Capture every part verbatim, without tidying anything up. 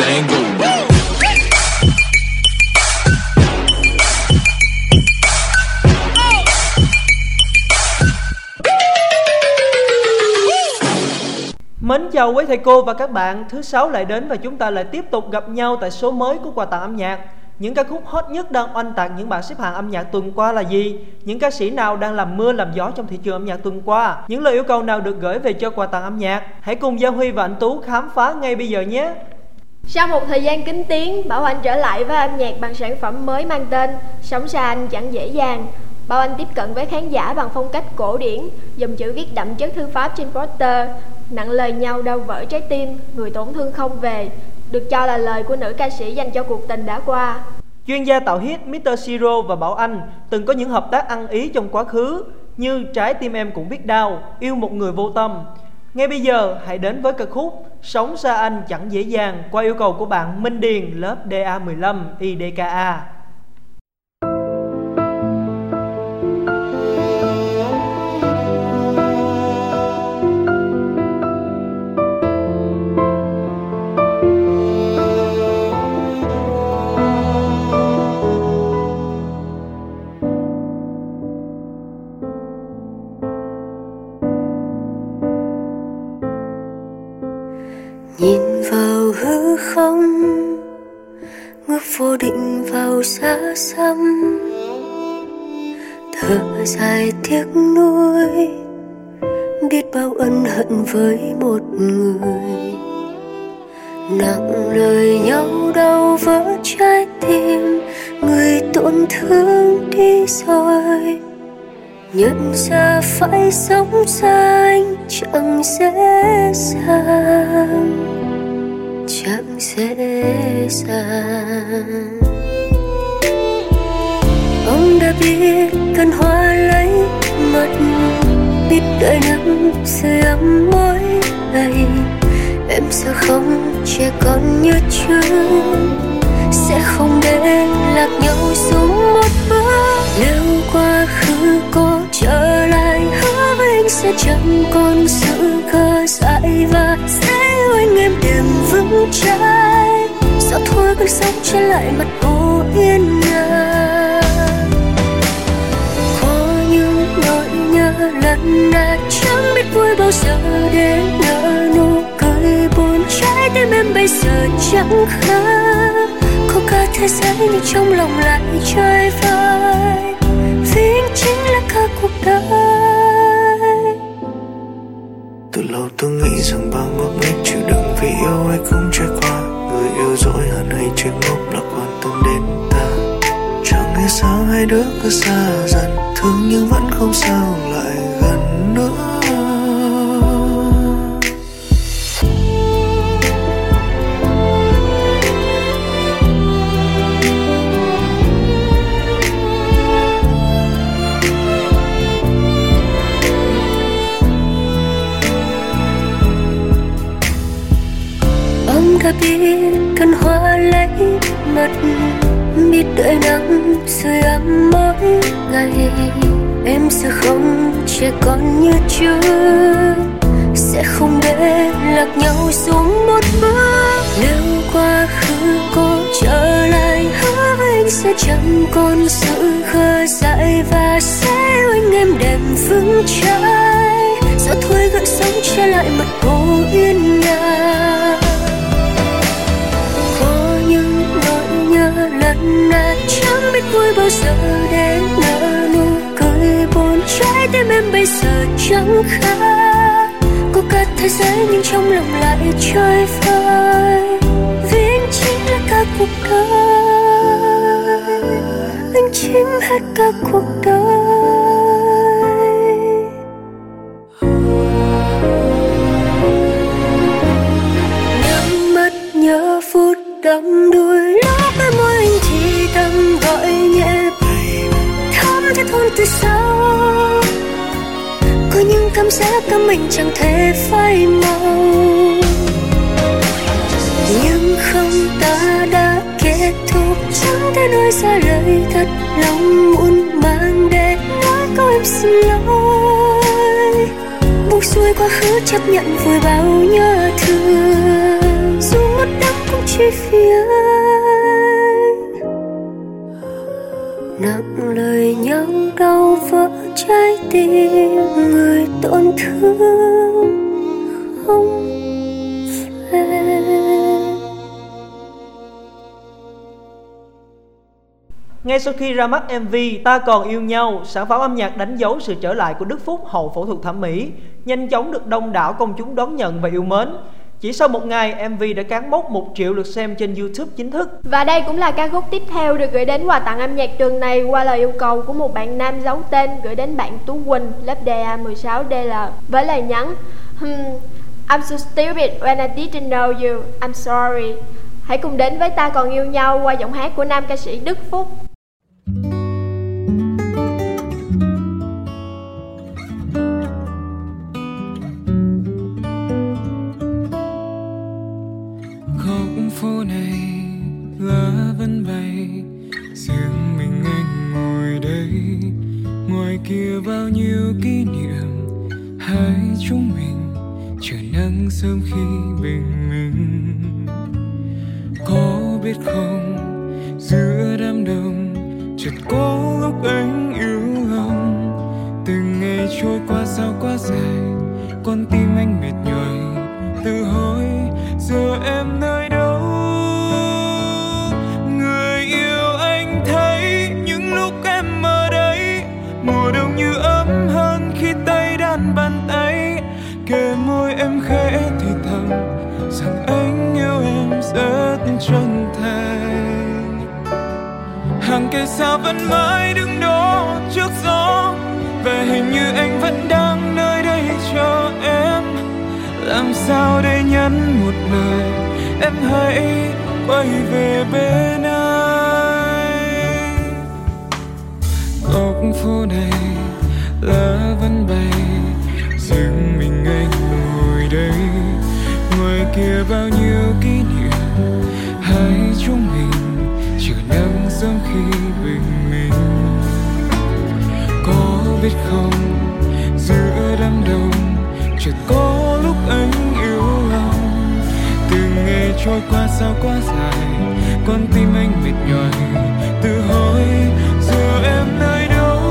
tango. Mến chào quý thầy cô và các bạn. Thứ sáu lại đến và chúng ta lại tiếp tục gặp nhau tại số mới của Quà Tặng Âm Nhạc. Những ca khúc hot nhất đang oanh tạc những bảng xếp hạng âm nhạc tuần qua là gì? Những ca sĩ nào đang làm mưa làm gió trong thị trường âm nhạc tuần qua? Những lời yêu cầu nào được gửi về cho Quà Tặng Âm Nhạc? Hãy cùng Gia Huy và anh Tú khám phá ngay bây giờ nhé. Sau một thời gian kín tiếng, Bảo Anh trở lại với âm nhạc bằng sản phẩm mới mang tên Sống Xa Anh Chẳng Dễ Dàng. Bảo Anh tiếp cận với khán giả bằng phong cách cổ điển, dòng chữ viết đậm chất thư pháp trên poster, nặng lời nhau đau vỡ trái tim, người tổn thương không về, được cho là lời của nữ ca sĩ dành cho cuộc tình đã qua. Chuyên gia tạo hit mít tơ Siro và Bảo Anh từng có những hợp tác ăn ý trong quá khứ như Trái Tim Em Cũng Biết Đau, Yêu Một Người Vô Tâm. Ngay bây giờ hãy đến với ca khúc Sống Xa Anh Chẳng Dễ Dàng qua yêu cầu của bạn Minh Điền lớp D A mười lăm I D K A. Nhìn vào hư không, ngước vô định vào xa xăm, thở dài tiếc nuối, biết bao ân hận với một người. Nặng lời nhau đau vỡ trái tim, người tổn thương đi rồi. Nhận ra phải sống xa anh chẳng dễ dàng, chẳng dễ dàng. Ông đã biết cơn hoa lấy mất, biết đợi nắng sưởi ấm mỗi ngày. Em sẽ không trẻ con như trước, sẽ không để lạc nhau xuống một bước. Nếu quá khứ có trở lại, hứa với anh sẽ chẳng còn sự khờ dại và sẽ yêu anh em đêm vững trái. Sao thôi cơn sóng trở lại mặt hồ yên ngả, có những nỗi nhớ lần nào chẳng biết vui bao giờ để nở nụ cười buồn. Trái tim em bây giờ chẳng khác, có cả thế giới nhưng trong lòng lại chơi vơi, vì anh chính là cả cuộc đời. Từ lâu tôi nghĩ rằng bao ngốc nghếch chịu đựng vì yêu ai cũng trải qua. Người yêu dỗi hơn hay chỉ ngốc là quan tâm đến ta. Chẳng hiểu sao hai đứa cứ xa dần, thương nhưng vẫn không sao lại gần nữa. Đã biết cơn hoa lấy mất, biết đợi nắng sưởi ấm mỗi ngày. Em sẽ không trẻ con như trước, sẽ không để lạc nhau xuống một bước. Nếu quá khứ có trở lại, hứa với anh sẽ chẳng còn sự khờ dại và sẽ yêu anh em đêm vững trái. Sao thôi gợn sóng trở lại mặt hồ yên ngả, lần nào chẳng biết vui bao giờ để nở nụ cười buồn. Trái tim em bây giờ chẳng khác, có cả thế giới nhưng trong lòng lại chơi vơi, vì anh chính là cả cuộc đời, anh chính hết cả cuộc đời. Nhắm mắt nhớ phút đắm đuối, với môi anh thì thầm gọi nhẹ, thắm thiết hôn từ sau. Có những cảm giác cả mình chẳng thể phai màu, nhưng không, ta đã kết thúc. Chẳng thể nói ra lời thật lòng muốn mang để nói câu em xin lỗi. Buông xuôi quá khứ chấp nhận vùi bao nhớ thương, dù mất đắng cũng chỉ chỉ vì anh. Nặng lời nhau đau vỡ trái tim, người tổn thương không về. Ngay sau khi ra mắt em vê Ta Còn Yêu Nhau, sản phẩm âm nhạc đánh dấu sự trở lại của Đức Phúc hậu phẫu thuật thẩm mỹ, nhanh chóng được đông đảo công chúng đón nhận và yêu mến. Chỉ sau một ngày, em vê đã cán mốc một triệu lượt xem trên YouTube chính thức. Và đây cũng là ca khúc tiếp theo được gửi đến quà tặng âm nhạc tuần này qua lời yêu cầu của một bạn nam giấu tên gửi đến bạn Tú Quỳnh, lớp đê a mười sáu D L với lời nhắn hmm, I'm so stupid when I didn't know you, I'm sorry. Hãy cùng đến với Ta Còn Yêu Nhau qua giọng hát của nam ca sĩ Đức Phúc. Phố này lá vẫn bay, riêng mình anh ngồi đây. Ngoài kia bao nhiêu kỷ niệm, hai chúng mình chờ nắng sớm khi bình minh. Có biết không, giữa đám đông chợt có lúc anh yếu lòng. Từng ngày trôi qua sao quá dài, con tim anh mệt nhòi tự hỏi giờ em nơi đâu. Người yêu anh thấy những lúc em ở đây, mùa đông như ấm hơn khi tay đan bàn tay. Kề môi em khẽ thì thầm rằng anh yêu em rất chân thành. Hàng cây sao vẫn mãi đứng đó trước gió, và hình như anh vẫn đang nơi đây cho em. Làm sao để nhắn một lời em hãy quay về bên anh. Góc phố này lá vẫn bay, riêng mình anh ngồi đây. Ngoài kia bao nhiêu kỷ niệm, hai chúng mình chờ nắng sớm khi bình minh. Có biết không, giữa đám đông chợt có lúc anh yếu lòng. Từng ngày trôi qua sao quá dài, con tim anh mệt nhòi tự hỏi giờ em nơi đâu.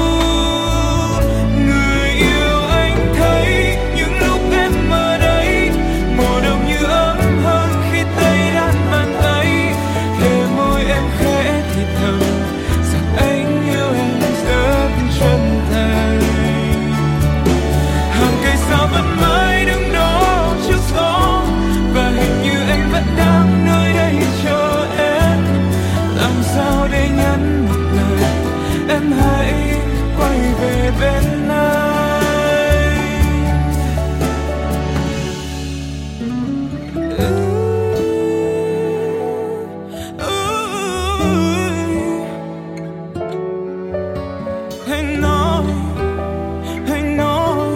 Người yêu anh thấy những lúc em ở đây, mùa đông như ấm hơn khi tay đan bàn tay. Kề môi em khẽ thì thầm rằng anh yêu em rất chân thành. Hàng cây sao vẫn mãi đứng đó trước gió, và hình như anh vẫn đang nơi đây chờ em. Làm sao để nhắn một lời em hãy quay về bên anh. Anh nói, anh nói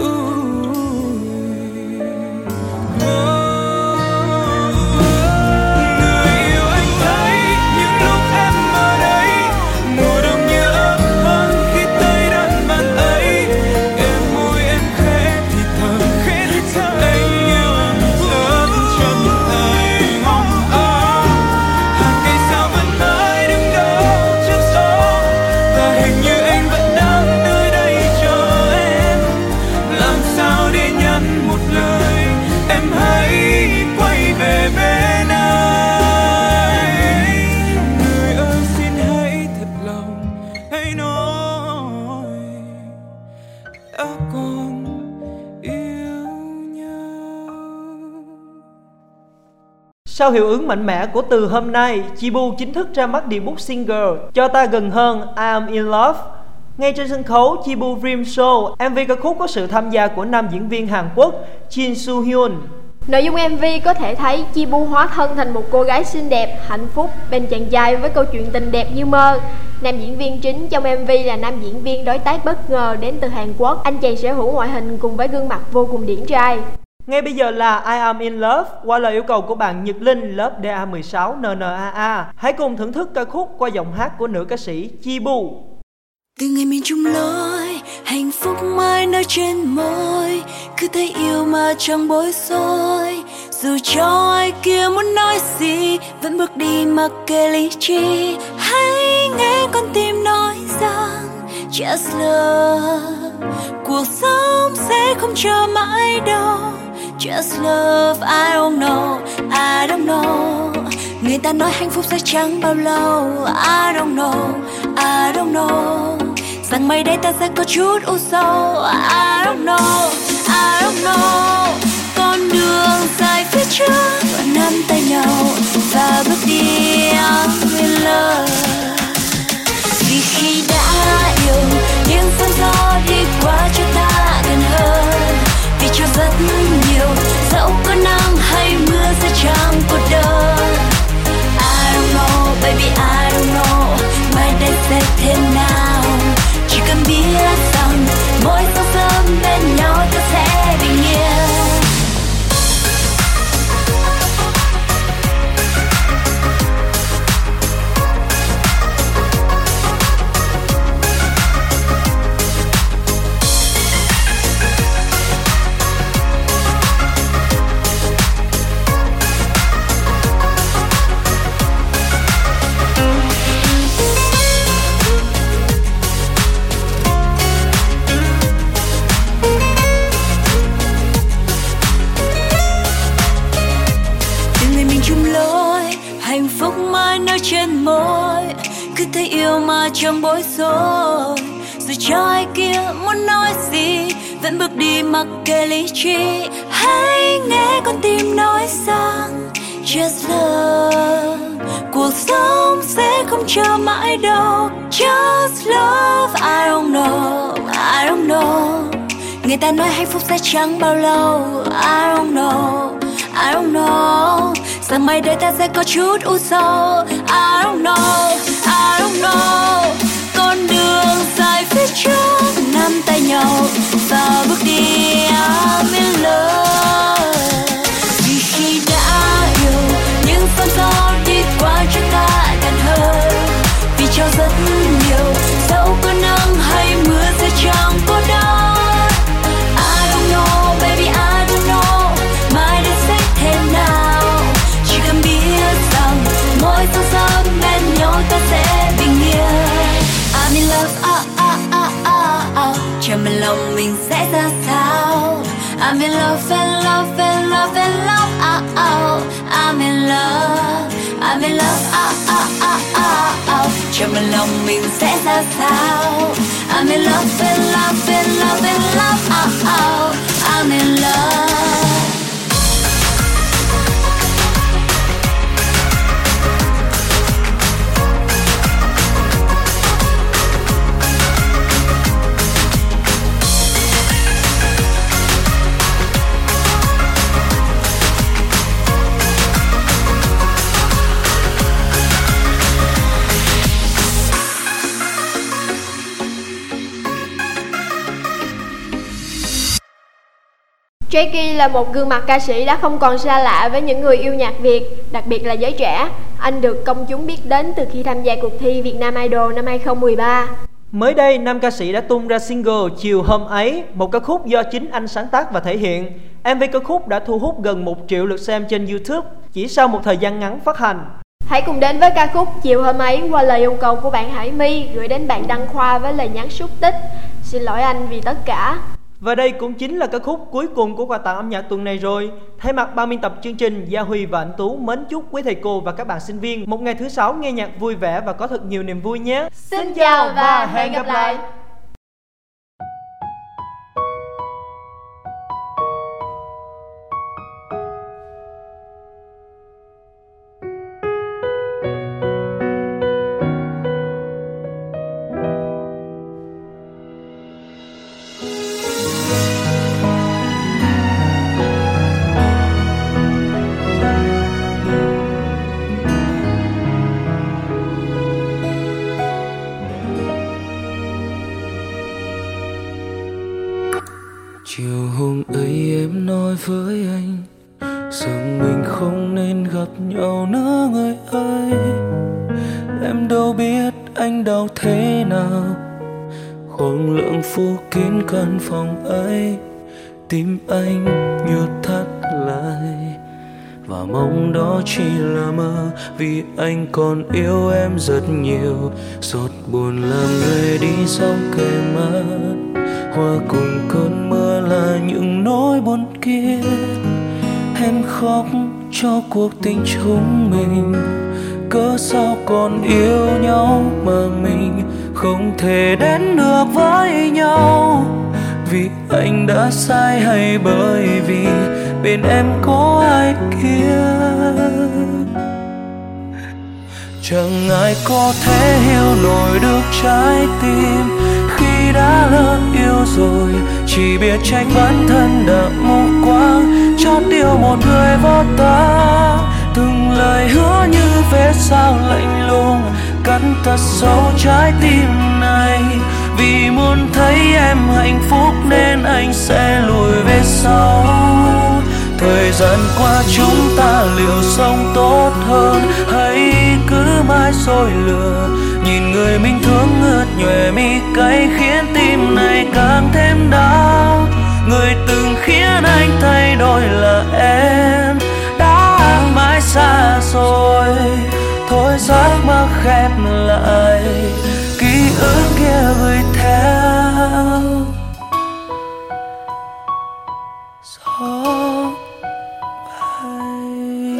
người yêu anh thấy những lúc em ở đây, mùa đông như ấm hơn khi tay đan bàn tay. Em môi em khẽ thì thầm anh yêu em rất chân thành. Hàng cây sao vẫn mãi đứng đó trước gió, và hình như anh vẫn đang nơi đây chờ em. Làm sao để nhắn một lời em hãy quay về bên anh. Người ơi xin hãy thật lòng hãy nói đã còn yêu nhau. Sau hiệu ứng mạnh mẽ của từ hôm nay, Chibu chính thức ra mắt debut single Cho Ta Gần Hơn I Am In Love. Ngay trên sân khấu Chibu Dream Show, em vê ca khúc có sự tham gia của nam diễn viên Hàn Quốc Jin Soo Hyun. Nội dung em vê có thể thấy Chibu hóa thân thành một cô gái xinh đẹp, hạnh phúc bên chàng trai với câu chuyện tình đẹp như mơ. Nam diễn viên chính trong em vê là nam diễn viên đối tác bất ngờ đến từ Hàn Quốc. Anh chàng sở hữu ngoại hình cùng với gương mặt vô cùng điển trai. Ngay bây giờ là I Am In Love qua lời yêu cầu của bạn Nhật Linh, lớp D A mười sáu N N A A. Hãy cùng thưởng thức ca khúc qua giọng hát của nữ ca sĩ Chibu. Từ ngày mình chung lối, hạnh phúc mãi nơi trên môi, cứ thấy yêu mà chẳng bối rối. Dù cho ai kia muốn nói gì vẫn bước đi mặc kệ lý trí. Hãy nghe con tim nói rằng just love, cuộc sống sẽ không chờ mãi đâu. Just love, I don't know, I don't know. Người ta nói hạnh phúc sẽ chẳng bao lâu. I don't know, I don't know. Rằng mai đây ta sẽ có chút u sầu. I don't know, I don't know. Con đường dài phía trước, và nắm tay nhau và bước đi I'm in love. Vì khi đã yêu, những sóng gió đi qua cho ta gần hơn. Vì cho rất nhiều, dẫu có nắng hay mưa sẽ chẳng cô đơn. I don't know, baby, I don't know, mai đây sẽ thế nào. Chỉ cần biết rằng mỗi sáng sớm bên nhau ta sẽ bình yên. Trên môi cứ thấy yêu mà chẳng bối rối, rồi cho ai kia muốn nói gì vẫn bước đi mặc kệ lý trí. Hãy nghe con tim nói rằng just love, cuộc sống sẽ không chờ mãi đâu. Just love, I don't know, I don't know. Người ta nói hạnh phúc sẽ chẳng bao lâu. I don't know, I don't know. Rằng mai đây ta sẽ có chút u sầu. I don't know, I don't know. Con đường dài phía trước, nắm tay nhau và bước đi I'm in love. Vì khi đã yêu, những sóng gió đi qua cho ta gần hơn. Vì cho rất nhiều, dẫu có nắng hay mưa sẽ chẳng có đâu. I don't know, baby, I don't know, mai đây sẽ thế nào. Chỉ cần biết rằng mỗi sáng sớm bên nhau ta sẽ bình yên. I'm in love, oh, oh, oh, oh, oh. Chẳng biết lòng mình sẽ ra sao. I'm in love, in love, in love, in love, oh, oh. I'm in love, I'm in love, oh, oh, oh, oh, oh. Chẳng biết lòng mình sẽ ra sao. I'm in love, in love, in love, in love, oh, oh. I'm in love. Jackie là một gương mặt ca sĩ đã không còn xa lạ với những người yêu nhạc Việt, đặc biệt là giới trẻ. Anh được công chúng biết đến từ khi tham gia cuộc thi Việt Nam Idol năm hai không một ba. Mới đây, nam ca sĩ đã tung ra single Chiều Hôm Ấy, một ca khúc do chính anh sáng tác và thể hiện. em vê ca khúc đã thu hút gần một triệu lượt xem trên YouTube chỉ sau một thời gian ngắn phát hành. Hãy cùng đến với ca khúc Chiều Hôm Ấy qua lời yêu cầu của bạn Hải My gửi đến bạn Đăng Khoa với lời nhắn xúc tích: xin lỗi anh vì tất cả. Và đây cũng chính là ca khúc cuối cùng của quà tặng âm nhạc tuần này rồi. Thay mặt ban biên tập chương trình, Gia Huy và anh Tú mến chúc quý thầy cô và các bạn sinh viên một ngày thứ sáu nghe nhạc vui vẻ và có thật nhiều niềm vui nhé. Xin chào và hẹn gặp lại. Chiều hôm ấy em nói với anh rằng mình không nên gặp nhau nữa người ơi. Em đâu biết anh đau thế nào, khoảng lặng phủ kín căn phòng ấy. Tim anh như thắt lại và mong đó chỉ là mơ, vì anh còn yêu em rất nhiều. Giọt buồn làm người đi dòng kề mắt, hòa cùng cơn mưa là những nỗi buồn kia. Em khóc cho cuộc tình chúng mình, cớ sao còn yêu nhau mà mình không thể đến được với nhau. Vì anh đã sai hay bởi vì bên em có ai kia? Chẳng ai có thể hiểu nổi được trái tim khi đã lỡ yêu rồi, chỉ biết trách bản thân đã mù quáng chót yêu một người vô tâm. Từng lời hứa như vết dao lạnh lùng cắt thật sâu trái tim này. Vì muốn thấy em hạnh phúc nên anh sẽ lùi về sau. Thời gian qua chúng ta liệu sống tốt hơn hay cứ mãi dối lừa? Nhìn người mình thương ướt nhòe mi cay khiến tim này càng thêm đau. Người từng khiến anh thay đổi là em đã mãi xa rồi. Thôi giấc mơ khép lại, ký ức kia gửi theo gió bay.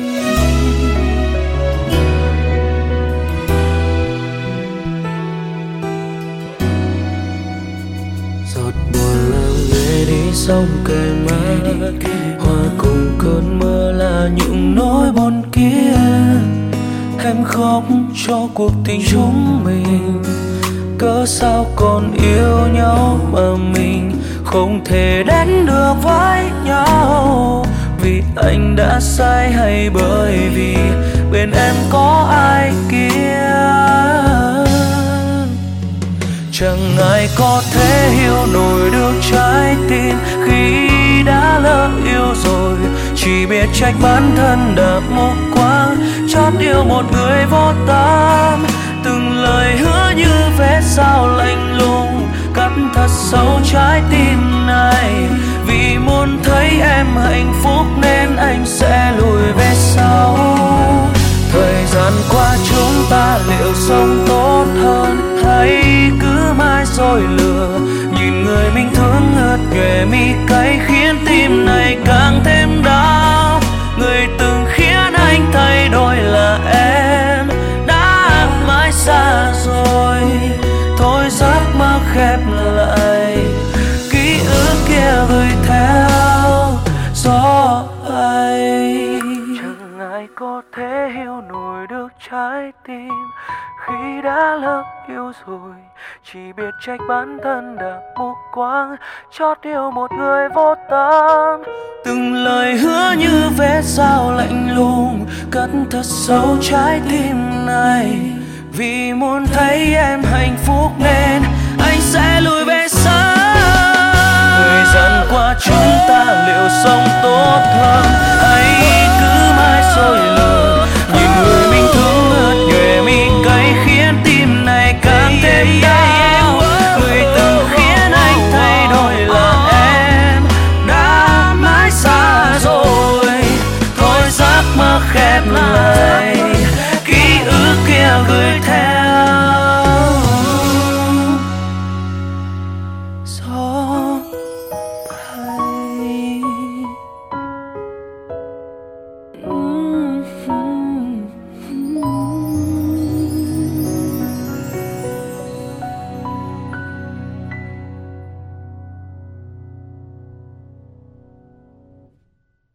Giọt buồn làm người đi sông kề mắt, hòa cùng cơn mưa là những nỗi buồn kia. Em khóc cho cuộc tình chúng mình, cớ sao còn yêu nhau mà mình không thể đến được với nhau. Vì anh đã sai hay bởi vì bên em có ai kia? Chẳng ai có thể hiểu nổi được trái tim khi đã lỡ yêu rồi, chỉ biết trách bản thân đã mù quáng chót yêu một người vô tâm. Từng lời hứa như vết dao lạnh lùng cắt thật sâu trái tim này. Vì muốn thấy em hạnh phúc nên anh sẽ lùi về sau. Thời gian qua chúng ta liệu sống tốt hơn hay cứ mãi dối lừa? Nhìn người mình thương ướt nhòe mi cay khiến tim này càng thêm đau. Người từng khiến anh thay đổi là em đã mãi xa rồi. Thôi giấc mơ khép lại, ký ức kia gửi theo gió bay. Chẳng ai có thể hiểu nổi được trái tim khi đã lỡ yêu rồi, chỉ biết trách bản thân đã mù quáng chót yêu một người vô tâm. Từng lời hứa như vết dao lạnh lùng cắt thật sâu trái tim này. Vì muốn thấy em hạnh phúc nên anh sẽ lùi về sau. Thời gian qua chúng ta liệu sống tốt hơn hay cứ mãi dối lừa? Nhìn người mình thương ướt nhòe mi cay khiến tim này càng thêm đau. Người từng khiến anh thay đổi là em đã mãi xa rồi. Thôi giấc mơ khép lại, ký ức kia gửi theo gió.